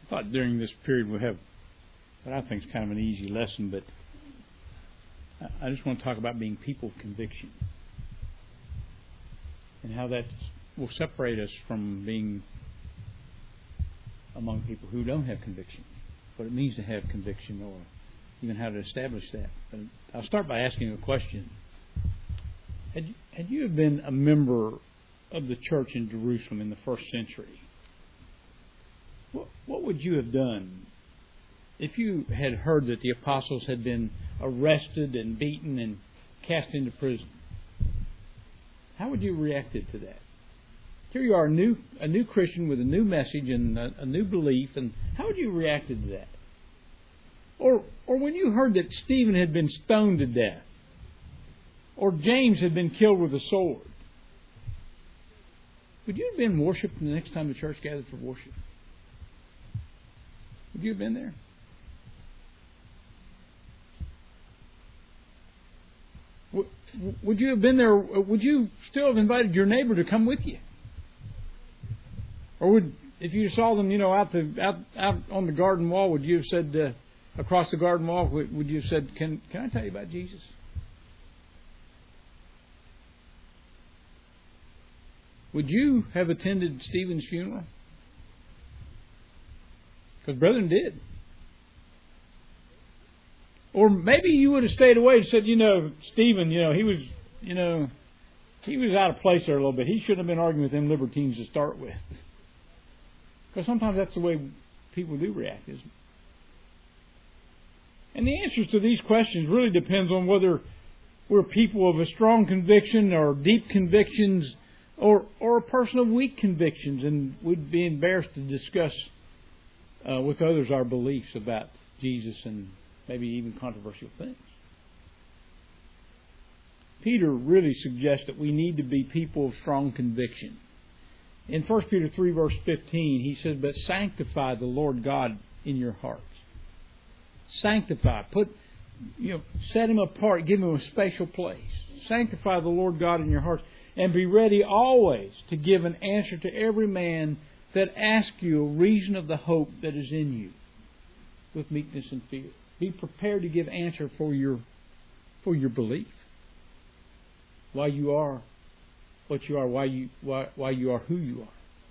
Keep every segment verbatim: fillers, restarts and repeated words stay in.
thought during this period we'll have what I think is kind of an easy lesson, but I just want to talk about being people of conviction and how that will separate us from being among people who don't have conviction, what it means to have conviction, or even how to establish that. But I'll start by asking a question. Had you, had you have been a member of the church in Jerusalem in the first century, what, what would you have done if you had heard that the apostles had been arrested and beaten and cast into prison? How would you have reacted to that? Here you are, a new, a new Christian with a new message and a, a new belief, and how would you have reacted to that? Or, or when you heard that Stephen had been stoned to death, or James had been killed with a sword, would you have been worshipped the next time the church gathered for worship? Would you have been there? Would you have been there? Would you still have invited your neighbor to come with you? Or would, if you saw them, you know, out the out out on the garden wall, would you have said uh, across the garden wall? Would, would you have said, "Can can I tell you about Jesus?" Would you have attended Stephen's funeral? Because brethren did. Or maybe you would have stayed away and said, you know, Stephen, you know, he was, you know, he was out of place there a little bit. He shouldn't have been arguing with them libertines to start with. Because sometimes that's the way people do react, isn't it? And the answers to these questions really depends on whether we're people of a strong conviction or deep convictions, or or a person of weak convictions, and we'd be embarrassed to discuss uh, with others our beliefs about Jesus and maybe even controversial things. Peter really suggests that we need to be people of strong conviction. In First Peter three, verse fifteen, he says, "But sanctify the Lord God in your hearts." Sanctify. Put, you know, set Him apart. Give Him a special place. Sanctify the Lord God in your hearts. And be ready always to give an answer to every man that asks you a reason of the hope that is in you, with meekness and fear. Be prepared to give answer for your for your belief. Why you are what you are, why you why why you are who you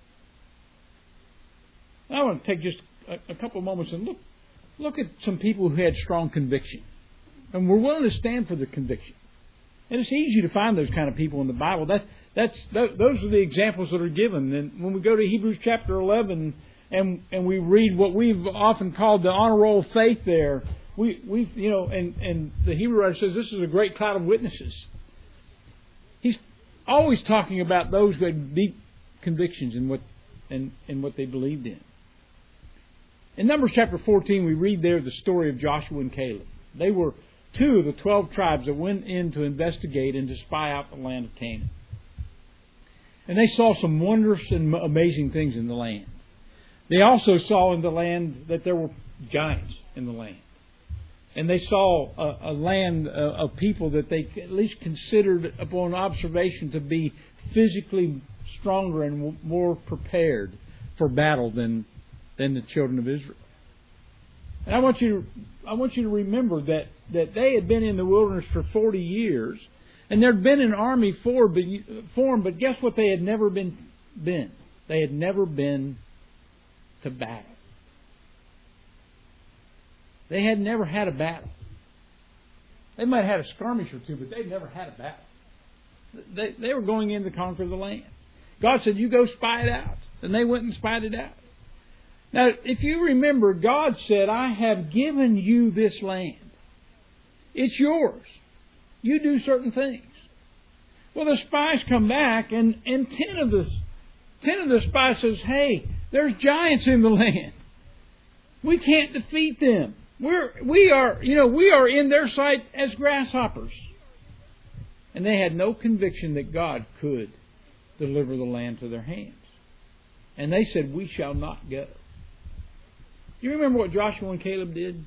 are. I want to take just a, a couple of moments and look look at some people who had strong conviction, and were willing to stand for their conviction. And it's easy to find those kind of people in the Bible. That's that's those are the examples that are given. And when we go to Hebrews chapter eleven and and we read what we've often called the honor roll of faith, there we we you know and and the Hebrew writer says this is a great cloud of witnesses. He's always talking about those who had deep convictions in what and in what they believed in. In Numbers chapter fourteen, we read there the story of Joshua and Caleb. They were two of the twelve tribes that went in to investigate and to spy out the land of Canaan. And they saw some wondrous and amazing things in the land. They also saw in the land that there were giants in the land. And they saw a, a land of people that they at least considered upon observation to be physically stronger and more prepared for battle than, than the children of Israel. And I want you to, I want you to remember that, that they had been in the wilderness for forty years, and there had been an army formed, but guess what they had never been, been? They had never been to battle. They had never had a battle. They might have had a skirmish or two, but they'd never had a battle. They, they were going in to conquer the land. God said, you go spy it out. And they went and spied it out. Now, if you remember, God said, I have given you this land. It's yours. You do certain things. Well, the spies come back, and, and ten of the ten of the spies says, hey, there's giants in the land. We can't defeat them. We're we are you know we are in their sight as grasshoppers. And they had no conviction that God could deliver the land to their hands. And they said, we shall not go. You remember what Joshua and Caleb did?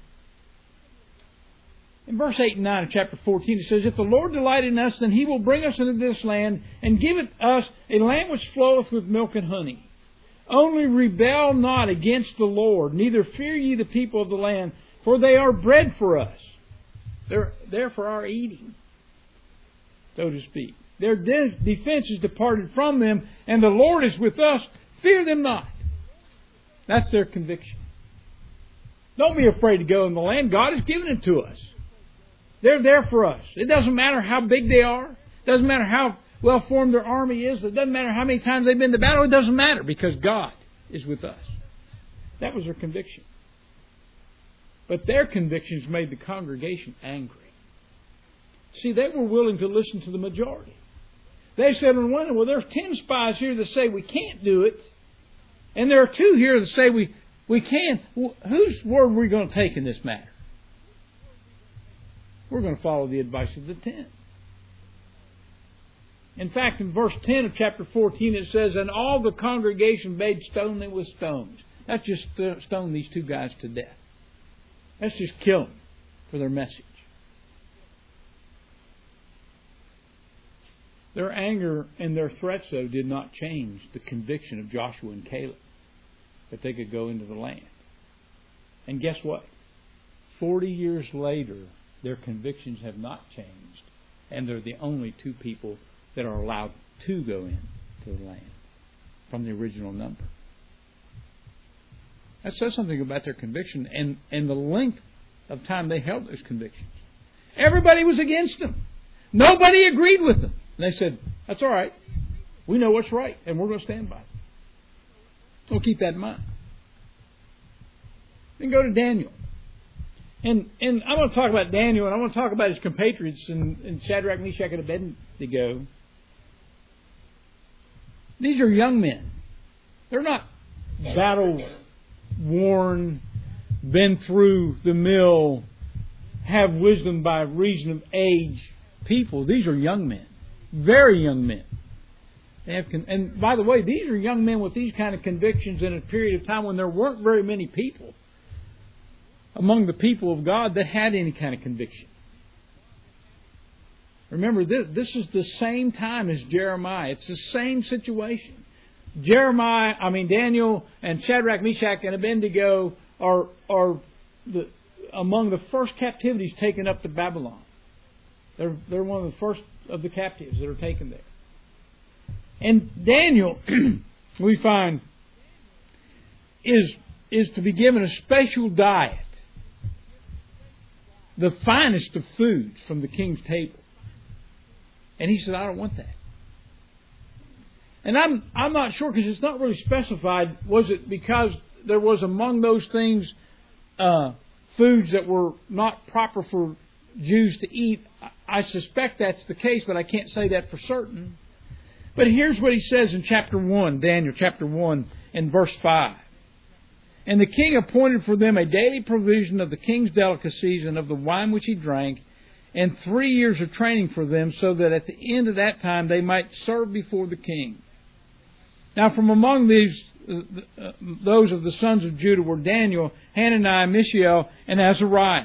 In verse eight and nine of chapter fourteen, it says, if the Lord delight in us, then He will bring us into this land and give it us a land which floweth with milk and honey, Only rebel not against the Lord, neither fear ye the people of the land, for they are bread for us. They're there for our eating, so to speak. Their de- defense is departed from them, and the Lord is with us. Fear them not. That's their conviction. Don't be afraid to go in the land. God has given it to us. They're there for us. It doesn't matter how big they are. It doesn't matter how well formed their army is. It doesn't matter how many times they've been to battle. It doesn't matter because God is with us. That was their conviction. But their convictions made the congregation angry. See, they were willing to listen to the majority. They said, well, there's ten spies here that say we can't do it. And there are two here that say we, we can. Well, whose word are we going to take in this matter? We're going to follow the advice of the ten. In fact, in verse ten of chapter fourteen, it says, and all the congregation bade stone them with stones. That's just stone these two guys to death. Let's just kill them for their message. Their anger and their threats, though, did not change the conviction of Joshua and Caleb that they could go into the land. And guess what? Forty years later, their convictions have not changed. And they're the only two people that are allowed to go into the land from the original number. That says something about their conviction and, and the length of time they held those convictions. Everybody was against them. Nobody agreed with them. And they said, that's all right. We know what's right, and we're going to stand by it. We'll keep that in mind. Then go to Daniel. And and I want to talk about Daniel, and I want to talk about his compatriots in, in Shadrach, Meshach, and Abednego. These are young men. They're not battle-worn, been through the mill, have wisdom by reason of age people. These are young men. Very young men. They have con- and by the way, these are young men with these kind of convictions in a period of time when there weren't very many people among the people of God that had any kind of conviction. Remember, this, this is the same time as Jeremiah. It's the same situation. Jeremiah, I mean Daniel and Shadrach, Meshach, and Abednego are are the, among the first captivities taken up to Babylon. They're they're one of the first of the captives that are taken there. And Daniel, we find, is is to be given a special diet, the finest of foods from the king's table. And he said, I don't want that. And I'm I'm not sure, because it's not really specified. Was it because there was among those things uh, foods that were not proper for Jews to eat? I suspect that's the case, but I can't say that for certain. But here's what he says in chapter one, Daniel chapter one and verse five. And the king appointed for them a daily provision of the king's delicacies and of the wine which he drank, and three years of training for them, so that at the end of that time they might serve before the king. Now from among these, uh, those of the sons of Judah were Daniel, Hananiah, Mishael, and Azariah.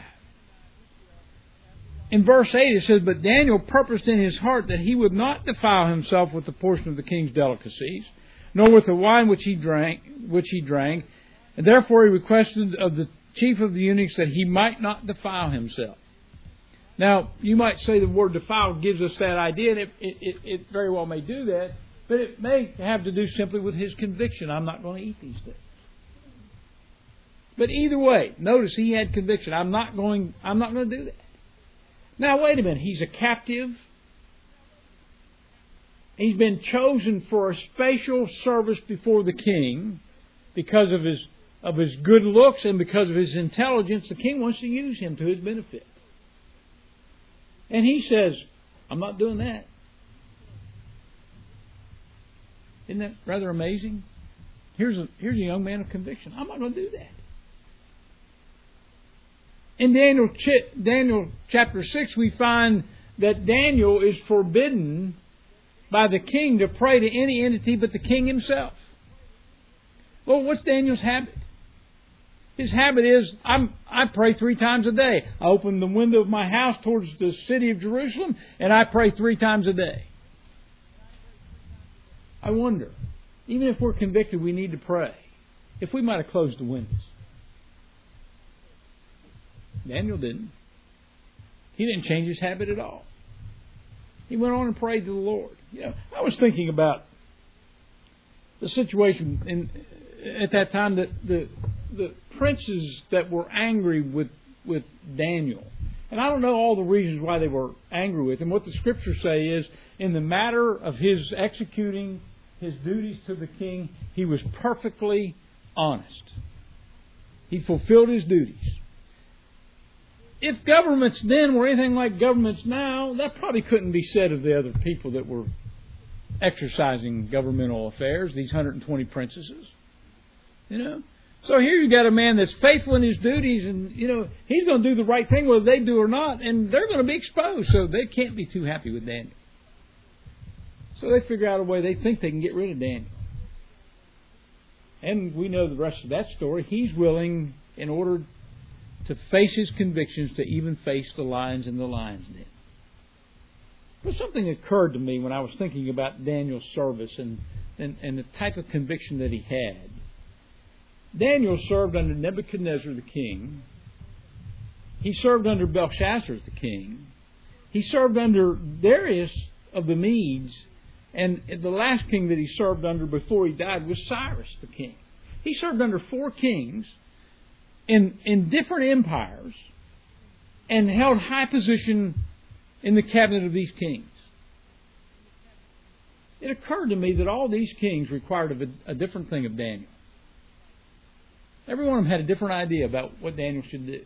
In verse eight it says, but Daniel purposed in his heart that he would not defile himself with the portion of the king's delicacies, nor with the wine which he drank, which he drank, and therefore he requested of the chief of the eunuchs that he might not defile himself. Now, you might say the word defile gives us that idea, and it, it, it very well may do that, but it may have to do simply with his conviction. I'm not going to eat these things. But either way, notice he had conviction. I'm not going, I'm not going to do that. Now, wait a minute. He's a captive. He's been chosen for a special service before the king because of his of his good looks and because of his intelligence. The king wants to use him to his benefit. And he says, I'm not doing that. Isn't that rather amazing? Here's a, here's a young man of conviction. I'm not going to do that. In Daniel, Daniel chapter six, we find that Daniel is forbidden by the king to pray to any entity but the king himself. Well, what's Daniel's habit? His habit is, I'm, I pray three times a day. I open the window of my house towards the city of Jerusalem, and I pray three times a day. I wonder, Even if we're convicted, we need to pray. If we might have closed the windows. Daniel didn't. He didn't change his habit at all. He went on and prayed to the Lord. You know, I was thinking about the situation in, at that time that the the princes that were angry with with Daniel. And I don't know all the reasons why they were angry with him. What the Scriptures say is, in the matter of his executing his duties to the king, he was perfectly honest. He fulfilled his duties. If governments then were anything like governments now, that probably couldn't be said of the other people that were exercising governmental affairs, these one hundred twenty princesses. You know? So here you got a man that's faithful in his duties, and, you know, he's going to do the right thing whether they do or not, and they're going to be exposed, so they can't be too happy with Daniel. So they figure out a way. They think they can get rid of Daniel. And we know the rest of that story. He's willing, in order to face his convictions, to even face the lions in the lion's den. But something occurred to me when I was thinking about Daniel's service and, and, and the type of conviction that he had. Daniel served under Nebuchadnezzar the king. He served under Belshazzar the king. He served under Darius of the Medes. And the last king that he served under before he died was Cyrus the king. He served under four kings in, in different empires and held high position in the cabinet of these kings. It occurred to me that all these kings required a, a different thing of Daniel. Every one of them had a different idea about what Daniel should do.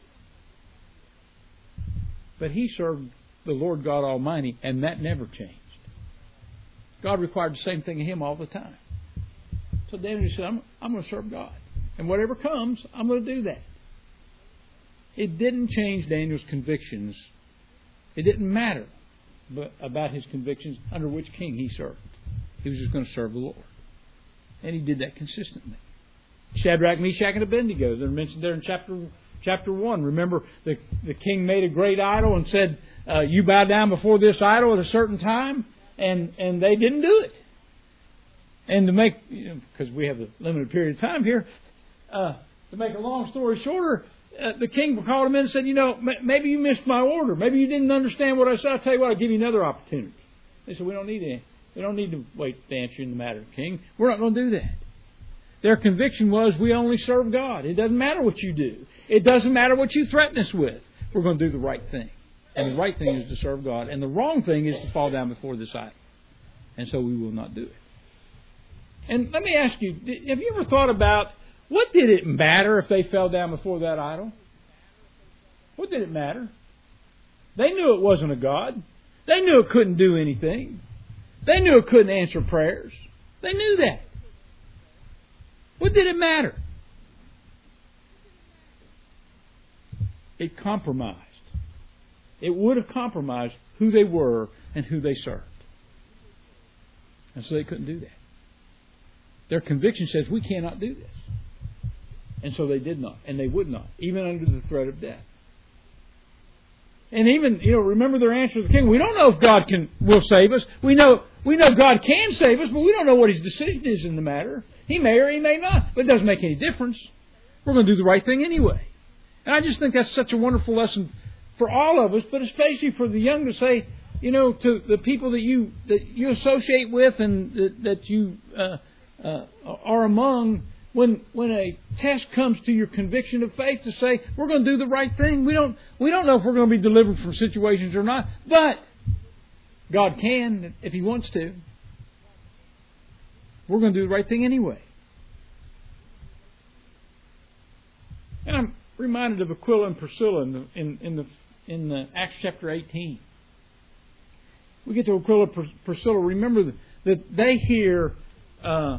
But he served the Lord God Almighty, and that never changed. God required the same thing of him all the time. So Daniel said, I'm, I'm going to serve God. And whatever comes, I'm going to do that. It didn't change Daniel's convictions. It didn't matter but about his convictions under which king he served. He was just going to serve the Lord. And he did that consistently. Shadrach, Meshach, and Abednego, they're mentioned there in chapter chapter one. Remember, the, the king made a great idol and said, uh, you bow down before this idol at a certain time. And and they didn't do it. And to make, you know, because we have a limited period of time here, uh, to make a long story shorter, uh, the king called him in and said, you know, m- maybe you missed my order. Maybe you didn't understand what I said. I'll tell you what, I'll give you another opportunity. They said, we don't need any, we don't need to wait to answer in the matter, king. We're not going to do that. Their conviction was, we only serve God. It doesn't matter what you do. It doesn't matter what you threaten us with. We're going to do the right thing. And the right thing is to serve God. And the wrong thing is to fall down before this idol. And so we will not do it. And let me ask you, have you ever thought about, what did it matter if they fell down before that idol? What did it matter? They knew it wasn't a God. They knew it couldn't do anything. They knew it couldn't answer prayers. They knew that. What did it matter? It compromised. It would have compromised who they were and who they served. And so they couldn't do that. Their conviction says, we cannot do this. And so they did not. And they would not. Even under the threat of death. And even, you know, remember their answer to the king. We don't know if God can will save us. We know we know God can save us, but we don't know what His decision is in the matter. He may or He may not. But it doesn't make any difference. We're going to do the right thing anyway. And I just think that's such a wonderful lesson for all of us, but especially for the young, to say, you know, to the people that you that you associate with and that, that you uh, uh, are among, when when a test comes to your conviction of faith, to say, we're going to do the right thing. We don't we don't know if we're going to be delivered from situations or not, but God can if He wants to. We're going to do the right thing anyway. And I'm reminded of Aquila and Priscilla in the, in, in the in the Acts chapter eighteen. We get to Aquila and Priscilla. Remember that they hear uh,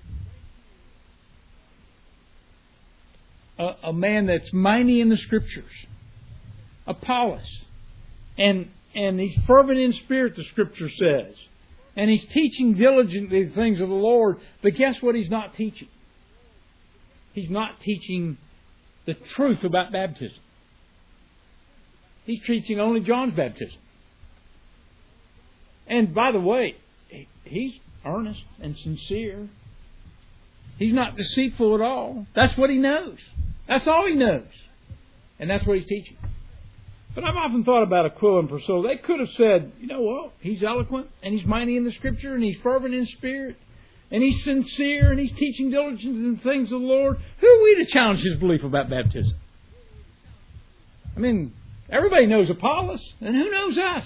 a, a man that's mighty in the Scriptures, Apollos, and and he's fervent in spirit, the Scripture says, and he's teaching diligently the things of the Lord. But guess what? He's not teaching. He's not teaching the truth about baptism. He's teaching only John's baptism. And by the way, he's earnest and sincere. He's not deceitful at all. That's what He knows. That's all He knows. And that's what He's teaching. But I've often thought about Aquila and Priscilla. They could have said, you know what, he's eloquent and he's mighty in the Scripture and he's fervent in spirit and he's sincere and he's teaching diligence in the things of the Lord. Who are we to challenge his belief about baptism? I mean, everybody knows Apollos, and who knows us?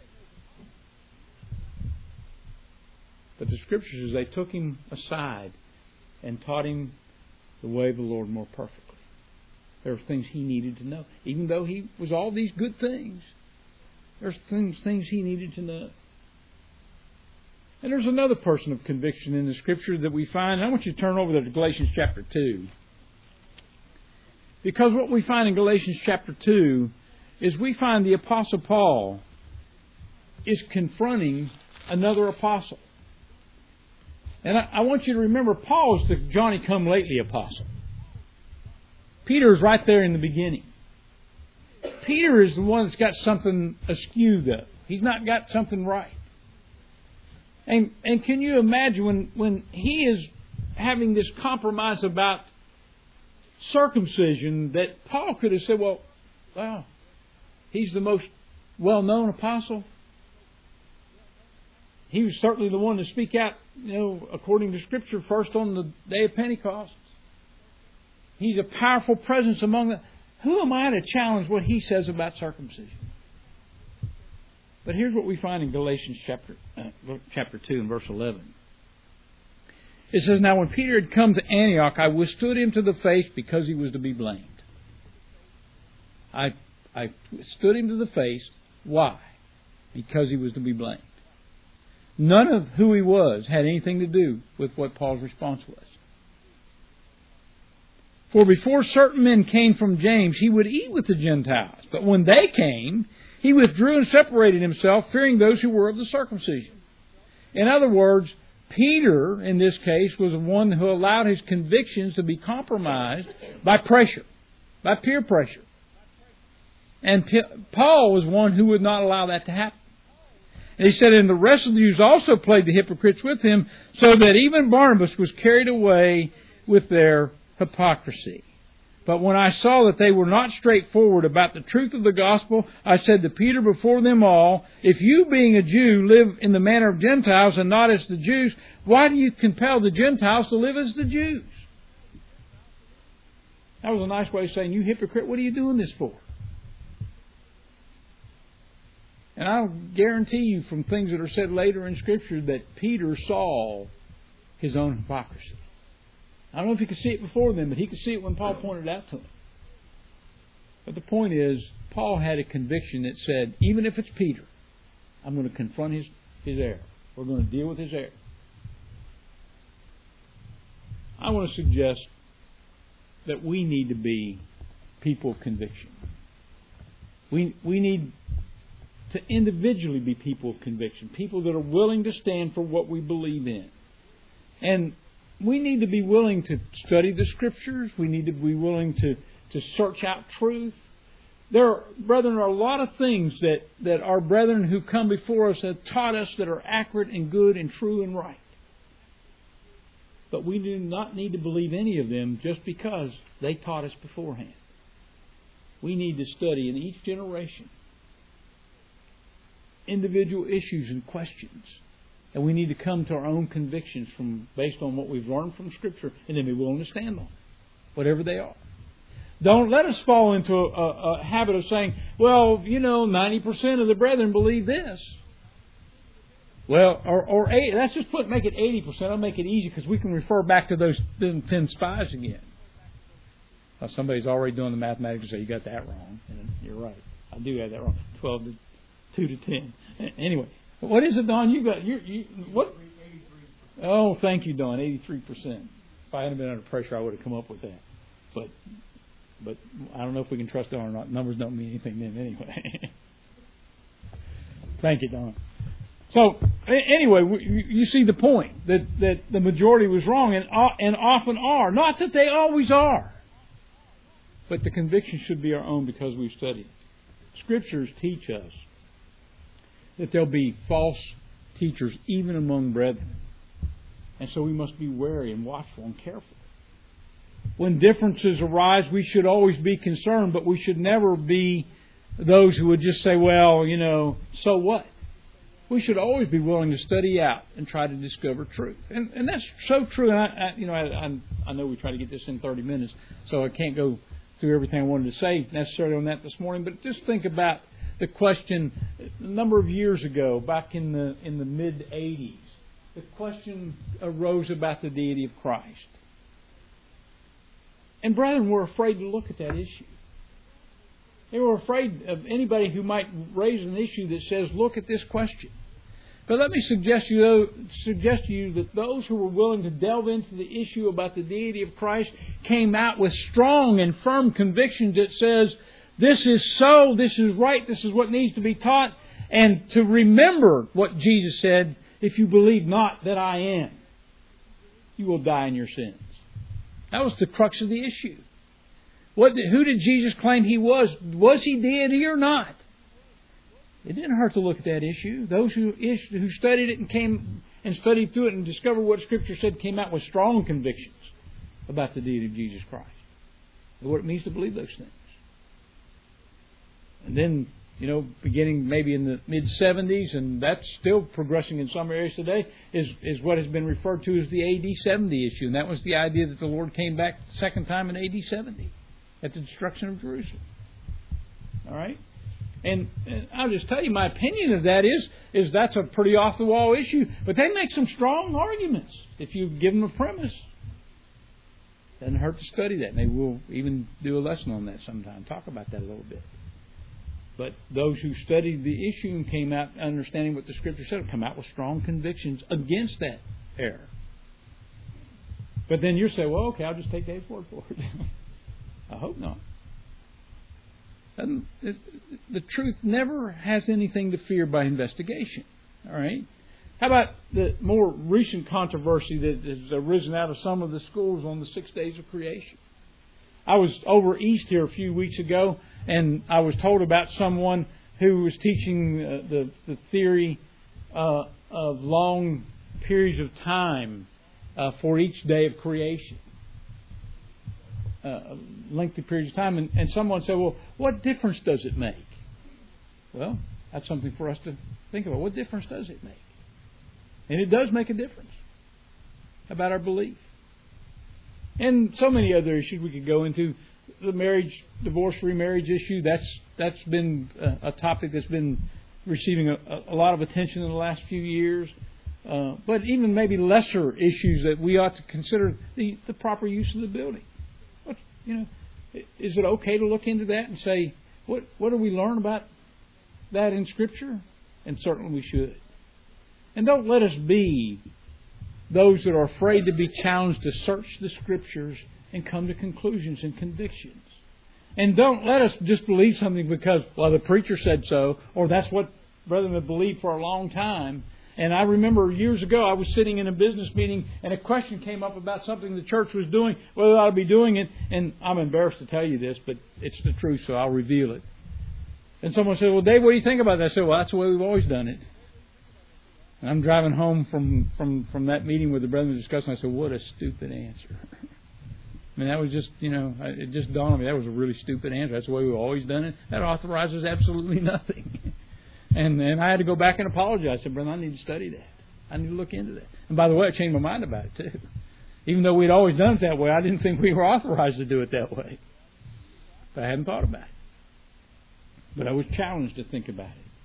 But the Scriptures, they took him aside and taught him the way of the Lord more perfectly. There were things he needed to know. Even though he was all these good things, there's things, things he needed to know. And there's another person of conviction in the Scripture that we find. And I want you to turn over to Galatians chapter two. Because what we find in Galatians chapter two is we find the Apostle Paul is confronting another apostle. And I, I want you to remember, Paul is the Johnny-come-lately apostle. Peter is right there in the beginning. Peter is the one that's got something askew, though. He's not got something right. And and can you imagine when, when he is having this compromise about circumcision that Paul could have said, well, wow, he's the most well-known apostle. He was certainly the one to speak out, you know, according to Scripture, first on the day of Pentecost. He's a powerful presence among them. Who am I to challenge what he says about circumcision? But here's what we find in Galatians chapter uh, chapter two and verse eleven. It says, now when Peter had come to Antioch, I withstood him to the face because he was to be blamed. I, I stood him to the face. Why? Because he was to be blamed. None of who he was had anything to do with what Paul's response was. For before certain men came from James, he would eat with the Gentiles. But when they came, he withdrew and separated himself, fearing those who were of the circumcision. In other words, Peter, in this case, was the one who allowed his convictions to be compromised by pressure, by peer pressure. And Paul was one who would not allow that to happen. And he said, and the rest of the Jews also played the hypocrites with him, so that even Barnabas was carried away with their hypocrisy. But when I saw that they were not straightforward about the truth of the gospel, I said to Peter before them all, if you being a Jew live in the manner of Gentiles and not as the Jews, why do you compel the Gentiles to live as the Jews? That was a nice way of saying, you hypocrite, what are you doing this for? And I'll guarantee you from things that are said later in Scripture that Peter saw his own hypocrisy. I don't know if he could see it before then, but he could see it when Paul pointed it out to him. But the point is, Paul had a conviction that said, even if it's Peter, I'm going to confront his, his error. We're going to deal with his error. I want to suggest that we need to be people of conviction. We, we need to individually be people of conviction, people that are willing to stand for what we believe in. And we need to be willing to study the Scriptures. We need to be willing to, to search out truth. There are, brethren, are a lot of things that, that our brethren who come before us have taught us that are accurate and good and true and right. But we do not need to believe any of them just because they taught us beforehand. We need to study in each generation individual issues and questions. And we need to come to our own convictions from based on what we've learned from Scripture and then be willing to stand on them, whatever they are. Don't let us fall into a, a, a habit of saying, well, you know, ninety percent of the brethren believe this. Well, or, or eight, let's just put make it eighty percent. I'll make it easy because we can refer back to those ten spies again. Well, somebody's already doing the mathematics and say, you got that wrong. And you're right. I do have that wrong. twelve to two to ten. Anyway. What is it, Don? You got you you what? Oh, thank you, Don. Eighty-three percent. If I hadn't been under pressure, I would have come up with that. But but I don't know if we can trust Don or not. Numbers don't mean anything then, anyway. Thank you, Don. So anyway, you see the point that that the majority was wrong, and and often are. Not that they always are, but the conviction should be our own because we've studied. Scriptures teach us that there'll be false teachers even among brethren. And so we must be wary and watchful and careful. When differences arise, we should always be concerned, but we should never be those who would just say, well, you know, so what? We should always be willing to study out and try to discover truth. And, and that's so true. And I, I, you know, I, I, I know we try to get this in thirty minutes, so I can't go through everything I wanted to say necessarily on that this morning. But just think about the question a number of years ago, back in the in the mid eighties. The question arose about the deity of Christ. And brethren were afraid to look at that issue. They were afraid of anybody who might raise an issue that says, look at this question. But let me suggest you, though, suggest to you that those who were willing to delve into the issue about the deity of Christ came out with strong and firm convictions that says, this is so, this is right, this is what needs to be taught. And to remember what Jesus said, if you believe not that I am, you will die in your sins. That was the crux of the issue. What did, who did Jesus claim He was? Was He deity or not? It didn't hurt to look at that issue. Those who who studied it and came and studied through it and discovered what Scripture said came out with strong convictions about the deity of Jesus Christ and what it means to believe those things. And then, you know, beginning maybe in the mid seventies, and that's still progressing in some areas today, is, is what has been referred to as the A D seventy issue. And that was the idea that the Lord came back the second time in A D seventy. At the destruction of Jerusalem. All right? And, and I'll just tell you, my opinion of that is, is that's a pretty off-the-wall issue. But they make some strong arguments if you give them a premise. Doesn't hurt to study that. Maybe we'll even do a lesson on that sometime. Talk about that a little bit. But those who studied the issue and came out understanding what the Scripture said come out with strong convictions against that error. But then you say, well, okay, I'll just take Dave's word for it. I hope not. And it, the truth never has anything to fear by investigation. All right? How about the more recent controversy that has arisen out of some of the schools on the six days of creation? I was over east here a few weeks ago, and I was told about someone who was teaching uh, the, the theory uh, of long periods of time uh, for each day of creation. Uh, lengthy periods of time, and, and someone said, well, what difference does it make? Well, that's something for us to think about. What difference does it make? And it does make a difference about our belief. And so many other issues we could go into. The marriage, divorce, remarriage issue, that's that's been a, a topic that's been receiving a, a lot of attention in the last few years. Uh, but even maybe lesser issues that we ought to consider the, the proper use of the building. You know, is it okay to look into that and say, what what do we learn about that in Scripture? And certainly we should. And don't let us be those that are afraid to be challenged to search the Scriptures and come to conclusions and convictions. And don't let us just believe something because, well, the preacher said so, or that's what brethren have believed for a long time. And I remember years ago I was sitting in a business meeting and a question came up about something the church was doing, whether I ought to be doing it. And I'm embarrassed to tell you this, but it's the truth, so I'll reveal it. And someone said, well, Dave, what do you think about that? I said, well, that's the way we've always done it. And I'm driving home from, from, from that meeting with the brethren discussing. I said, what a stupid answer. I mean, that was just, you know, it just dawned on me. That was a really stupid answer. That's the way we've always done it. That authorizes absolutely nothing. And and I had to go back and apologize. I said, brother, I need to study that. I need to look into that. And by the way, I changed my mind about it too. Even though we'd always done it that way, I didn't think we were authorized to do it that way. But I hadn't thought about it. But I was challenged to think about it.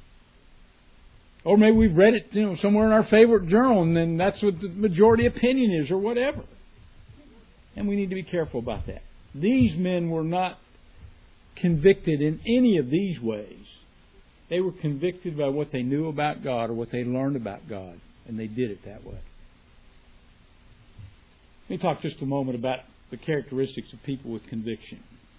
Or maybe we've read it, you know, somewhere in our favorite journal, and then that's what the majority opinion is, or whatever. And we need to be careful about that. These men were not convicted in any of these ways. They were convicted by what they knew about God or what they learned about God, and they did it that way. Let me talk just a moment about the characteristics of people with conviction.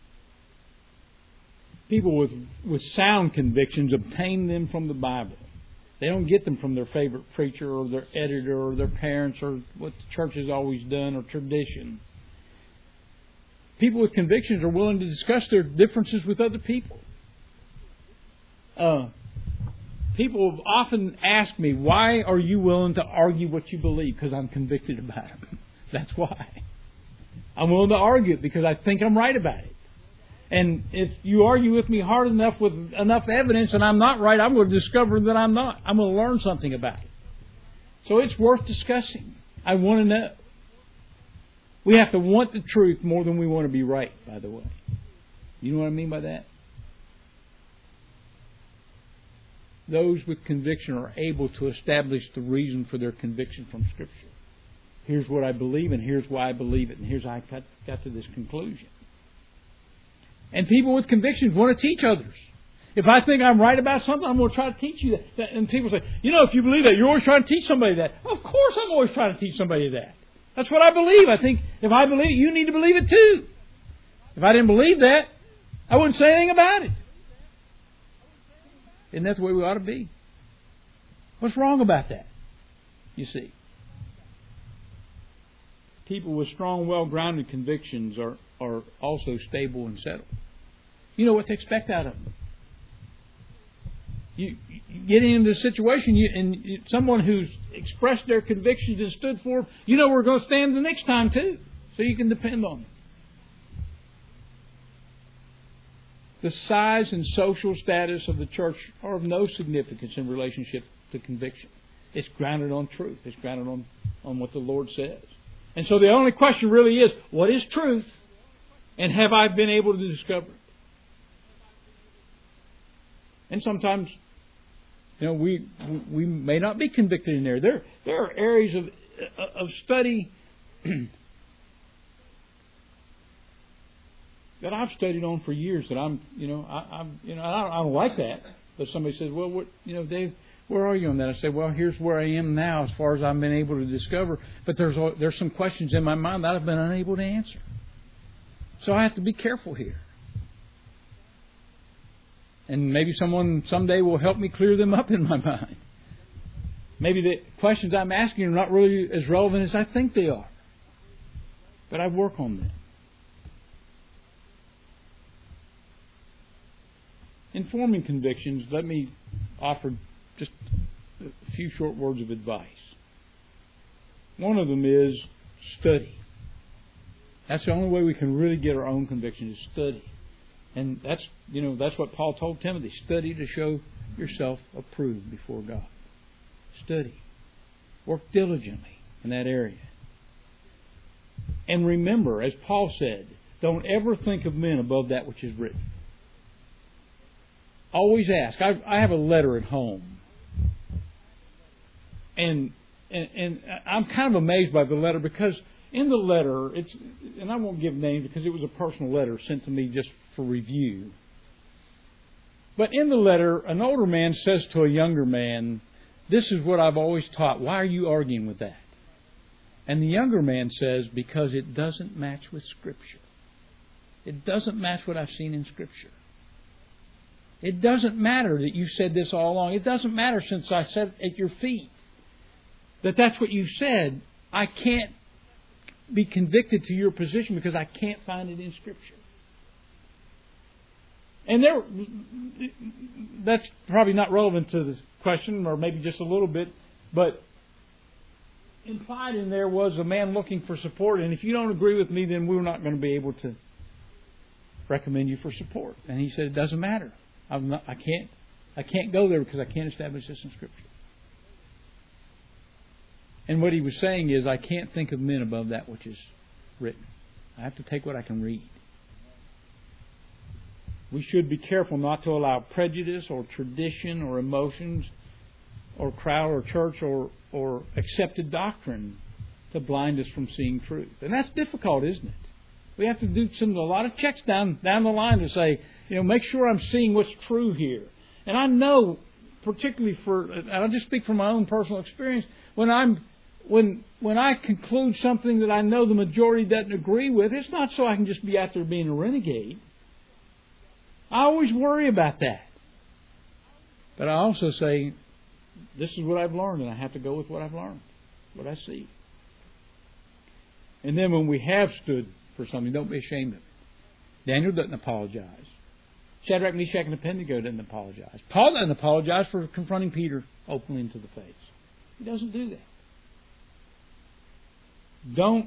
People with, with sound convictions obtain them from the Bible. They don't get them from their favorite preacher or their editor or their parents or what the church has always done or tradition. People with convictions are willing to discuss their differences with other people. Uh, people have often asked me, why are you willing to argue what you believe? Because I'm convicted about it. That's why. I'm willing to argue it because I think I'm right about it. And if you argue with me hard enough with enough evidence and I'm not right, I'm going to discover that I'm not. I'm going to learn something about it. So it's worth discussing. I want to know. We have to want the truth more than we want to be right, by the way. You know what I mean by that? Those with conviction are able to establish the reason for their conviction from Scripture. Here's what I believe, and here's why I believe it, and here's how I got, got to this conclusion. And people with convictions want to teach others. If I think I'm right about something, I'm going to try to teach you that. And people say, you know, if you believe that, you're always trying to teach somebody that. Of course I'm always trying to teach somebody that. That's what I believe. I think if I believe it, you need to believe it too. If I didn't believe that, I wouldn't say anything about it. Isn't that the way we ought to be? What's wrong about that? You see. People with strong, well-grounded convictions are, are also stable and settled. You know what to expect out of them. You, you get into a situation, you, and you, someone who's expressed their convictions and stood for them, you know we're going to stand the next time too. So you can depend on them. The size and social status of the church are of no significance in relationship to conviction. It's grounded on truth. It's grounded on, on what the Lord says. And so the only question really is, what is truth? And have I been able to discover it? And sometimes, you know, we we may not be convicted in there. There there are areas of of study that I've studied on for years that I'm, you know, I, I'm, you know, I don't, I don't like that. But somebody says, well, what, you know, Dave, where are you on that? I say, well, here's where I am now as far as I've been able to discover. But there's there's some questions in my mind that I've been unable to answer. So I have to be careful here. And maybe someone someday will help me clear them up in my mind. Maybe the questions I'm asking are not really as relevant as I think they are. But I work on them. In forming convictions, let me offer just a few short words of advice. One of them is study. That's the only way we can really get our own conviction, is study. And that's, you know, that's what Paul told Timothy. Study to show yourself approved before God. Study. Work diligently in that area. And remember, as Paul said, don't ever think of men above that which is written. Always ask. I, I have a letter at home. And, and and I'm kind of amazed by the letter because in the letter, it's, and I won't give names because it was a personal letter sent to me just for review. But in the letter, an older man says to a younger man, this is what I've always taught. Why are you arguing with that? And the younger man says, because it doesn't match with Scripture. It doesn't match what I've seen in Scripture. It doesn't matter that you said this all along. It doesn't matter since I said it at your feet that that's what you said. I can't be convicted to your position because I can't find it in Scripture. And there, that's probably not relevant to this question, or maybe just a little bit, but implied in there was a man looking for support, and if you don't agree with me, then we're not going to be able to recommend you for support. And he said, it doesn't matter. I'm not, I can't I can't go there because I can't establish this in Scripture. And what he was saying is, I can't think of men above that which is written. I have to take what I can read. We should be careful not to allow prejudice or tradition or emotions or crowd or church or, or accepted doctrine to blind us from seeing truth. And that's difficult, isn't it? We have to do some a lot of checks down down the line to say, you know, make sure I'm seeing what's true here. And I know, particularly for, and I'll just speak from my own personal experience, when I'm when when I conclude something that I know the majority doesn't agree with, it's not so I can just be out there being a renegade. I always worry about that. But I also say, this is what I've learned, and I have to go with what I've learned, what I see. And then when we have stood for something, don't be ashamed of it. Daniel doesn't apologize. Shadrach, Meshach, and Abednego didn't apologize. Paul doesn't apologize for confronting Peter openly into the face. He doesn't do that. Don't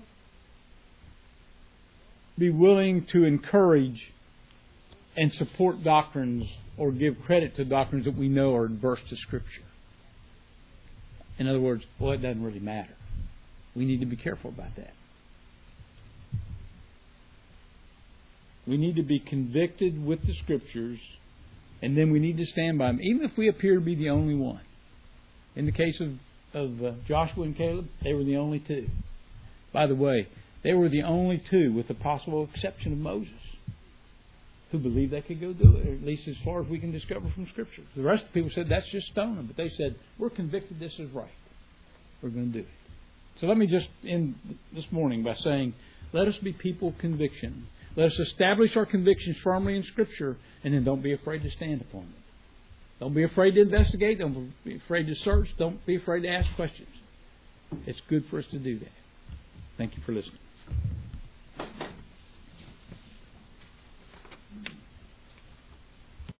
be willing to encourage and support doctrines or give credit to doctrines that we know are adverse to Scripture. In other words, well, it doesn't really matter. We need to be careful about that. We need to be convicted with the Scriptures, and then we need to stand by them, even if we appear to be the only one. In the case of, of uh, Joshua and Caleb, they were the only two. By the way, they were the only two, with the possible exception of Moses, who believed they could go do it, or at least as far as we can discover from Scripture. The rest of the people said, that's just stone them. But they said, we're convicted this is right. We're going to do it. So let me just end this morning by saying, let us be people of conviction. Let us establish our convictions firmly in Scripture, and then don't be afraid to stand upon them. Don't be afraid to investigate. Don't be afraid to search. Don't be afraid to ask questions. It's good for us to do that. Thank you for listening.